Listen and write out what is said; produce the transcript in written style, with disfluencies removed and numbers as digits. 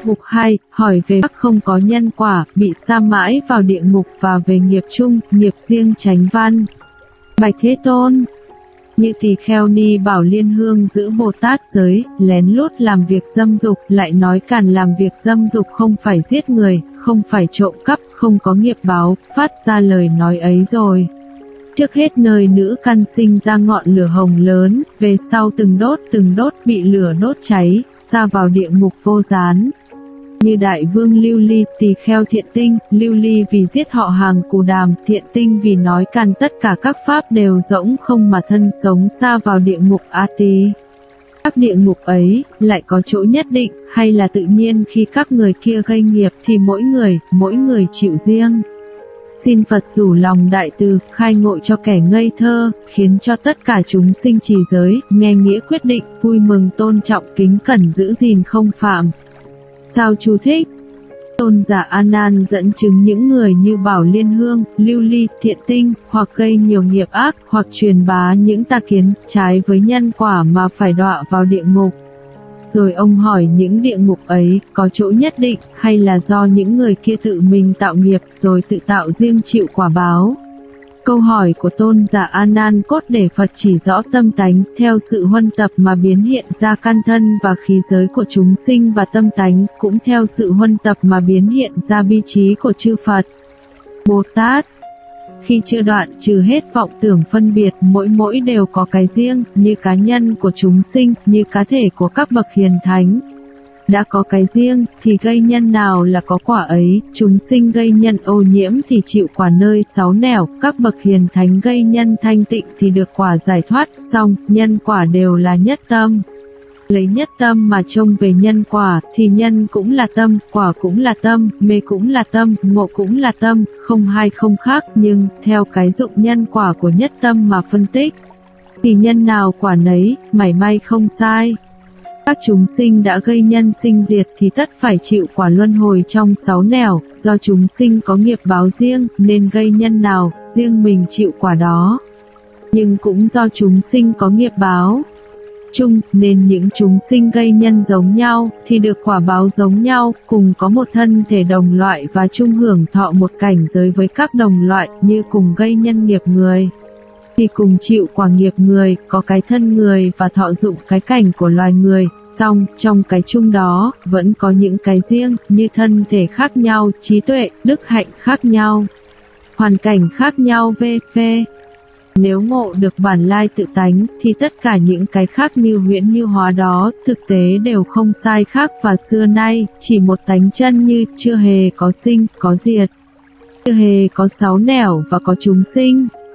Mục 2, hỏi về các không có nhân quả, bị sa mãi vào địa ngục và về nghiệp chung, nghiệp riêng chánh văn. Bạch Thế Tôn, như tỳ kheo Ni Bảo Liên Hương giữ Bồ Tát giới, lén lút làm việc dâm dục, lại nói càn làm việc dâm dục không phải giết người, không phải trộm cắp, không có nghiệp báo, phát ra lời nói ấy rồi. Trước hết nơi nữ căn sinh ra ngọn lửa hồng lớn, về sau từng đốt bị lửa đốt cháy, sa vào địa ngục vô gián. Như Đại Vương Lưu Ly, tỳ kheo Thiện Tinh, Lưu Ly vì giết họ hàng Cù Đàm, Thiện Tinh vì nói càn tất cả các pháp đều rỗng không mà thân sống sa vào địa ngục A Tỳ. Các địa ngục ấy, lại có chỗ nhất định, hay là tự nhiên khi các người kia gây nghiệp thì mỗi người chịu riêng. Xin Phật rủ lòng đại từ, khai ngộ cho kẻ ngây thơ, khiến cho tất cả chúng sinh trì giới, nghe nghĩa quyết định, vui mừng tôn trọng kính cẩn giữ gìn không phạm. Sao chú thích? Tôn giả A Nan dẫn chứng những người như Bảo Liên Hương, Lưu Ly, Thiện Tinh, hoặc gây nhiều nghiệp ác, hoặc truyền bá những tà kiến, trái với nhân quả mà phải đọa vào địa ngục. Rồi ông hỏi những địa ngục ấy, có chỗ nhất định, hay là do những người kia tự mình tạo nghiệp rồi tự tạo riêng chịu quả báo? Câu hỏi của tôn giả A Nan cốt để Phật chỉ rõ tâm tánh, theo sự huân tập mà biến hiện ra căn thân và khí giới của chúng sinh và tâm tánh, cũng theo sự huân tập mà biến hiện ra bi trí của chư Phật Bồ Tát. Khi chưa đoạn trừ hết vọng tưởng phân biệt, mỗi đều có cái riêng, như cá nhân của chúng sinh, như cá thể của các bậc hiền thánh. Đã có cái riêng, thì gây nhân nào là có quả ấy, chúng sinh gây nhân ô nhiễm thì chịu quả nơi sáu nẻo, các bậc hiền thánh gây nhân thanh tịnh thì được quả giải thoát, xong, nhân quả đều là nhất tâm. Lấy nhất tâm mà trông về nhân quả, thì nhân cũng là tâm, quả cũng là tâm, mê cũng là tâm, ngộ cũng là tâm, không hai không khác, nhưng, theo cái dụng nhân quả của nhất tâm mà phân tích, thì nhân nào quả nấy, mảy may không sai. Các chúng sinh đã gây nhân sinh diệt thì tất phải chịu quả luân hồi trong sáu nẻo, do chúng sinh có nghiệp báo riêng, nên gây nhân nào, riêng mình chịu quả đó. Nhưng cũng do chúng sinh có nghiệp báo chung, nên những chúng sinh gây nhân giống nhau, thì được quả báo giống nhau, cùng có một thân thể đồng loại và chung hưởng thọ một cảnh giới với các đồng loại, như cùng gây nhân nghiệp người, thì cùng chịu quả nghiệp người, có cái thân người và thọ dụng cái cảnh của loài người, song, trong cái chung đó, vẫn có những cái riêng, như thân thể khác nhau, trí tuệ, đức hạnh khác nhau, hoàn cảnh khác nhau v.v. Nếu ngộ được bản lai tự tánh, thì tất cả những cái khác như huyễn như hóa đó, thực tế đều không sai khác và xưa nay, chỉ một tánh chân như, chưa hề có sinh, có diệt, chưa hề có sáu nẻo và có chúng sinh.